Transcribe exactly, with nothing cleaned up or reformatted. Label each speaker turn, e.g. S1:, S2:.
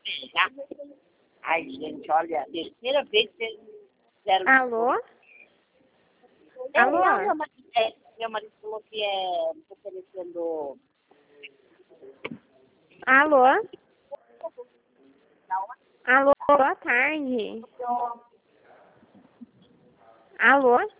S1: pegar. Ai, gente, olha, terceira vez que eles fizeram...
S2: Alô?
S1: É,
S2: Alô?
S1: não, meu marido, é, meu marido falou que é oferecendo...
S2: Alô? Alô, boa tarde. Alô?